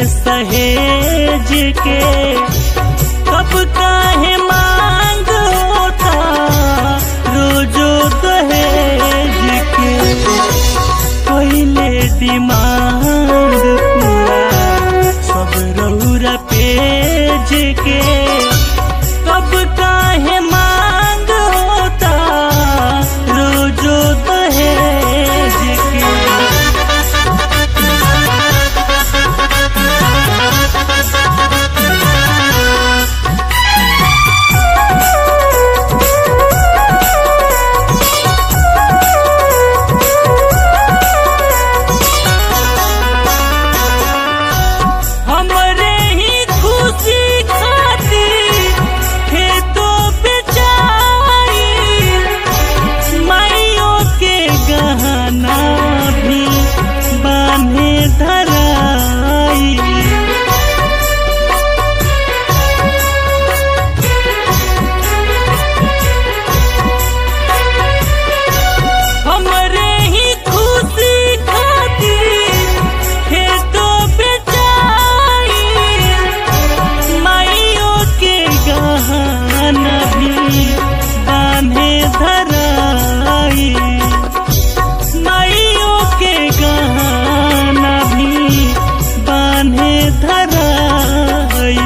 सहेज के कब काहे मांग होता रोजो दहेज के पहले डिमांड पूरा सब रौरा पेज के कब काहे मांग होता रोजो दहेज के। हमरे ही खुशी खातिर खेतों बेचाई माइयों के गहना भी बांधे धराई। हमरे ही खुशी खातिर खेतों बेचाई माइयों के गहना भी बांधे धराई। माइयों के गहना भी बांधे धराई।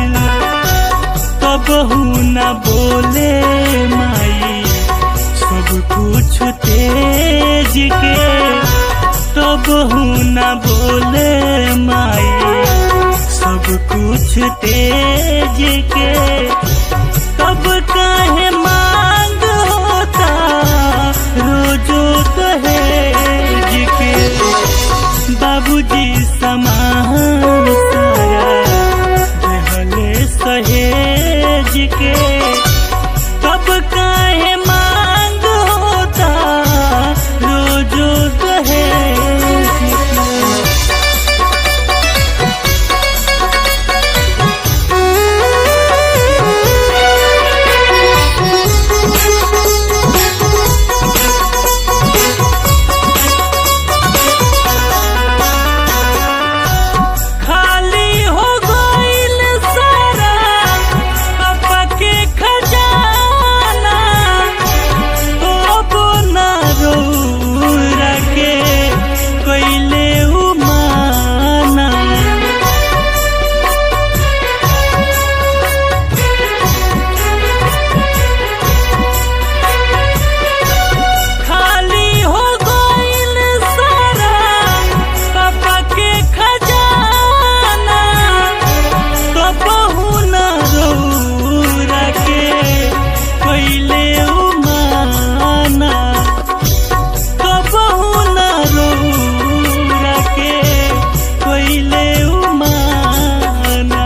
कबहू न बोले माई सब कुछ तेज के कबहू न बोले माई सब कुछ तेज के कब काहे मांग होता रोजो दहेज के। बाबूजी समान सारा रहले सहेज के कब काहे मांग होता रोजो दहेज के। खाली हो गइल सारा पापा के खजाना तो ना रौरा के कइले उमाना। खाली हो गइल सारा पापा के खजाना कबहू न रौरा के कइले उमाना। कबहू न रौरा के कइले उमाना।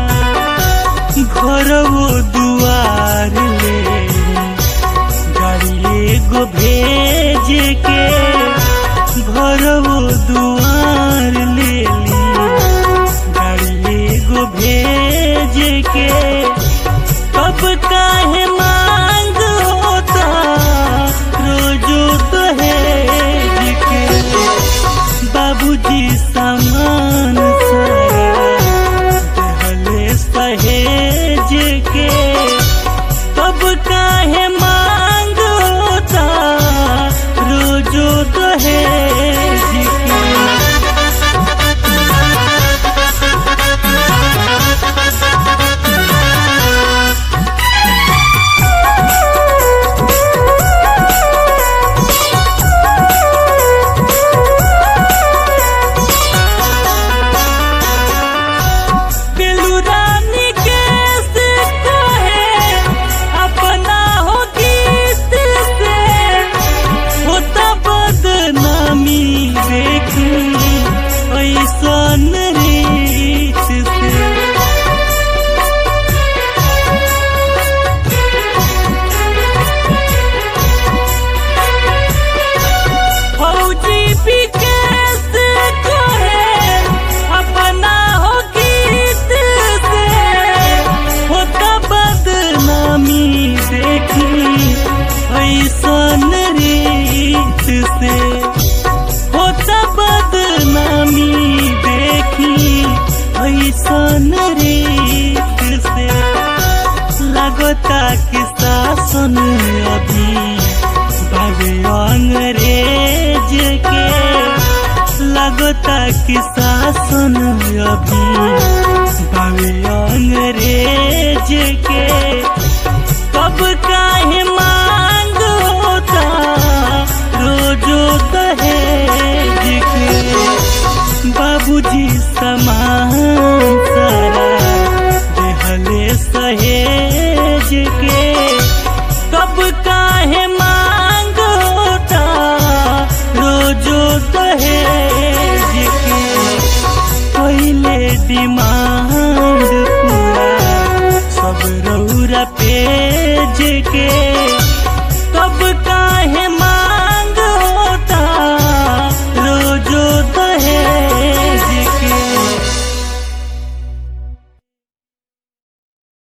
घरवो दुआर ले गाड़ी एगो भेज के घरवो दुआर ले ली गाड़ी एगो भेज के कब काहे मांग होता रोजो दहेज के। बाबूजी सामान सारा रहले सहेज के कब काहे मांग होता रोजो दहेज के। की शासन अभी बावे अंग्रेज के। कब काहे मांग होता रोजो दहेज के। बाबूजी समान सारा देहले सहेज के। कब काहे मांग होता रोजो दहेज के। पहले डिमांड पूरा सब रौरा पेज के।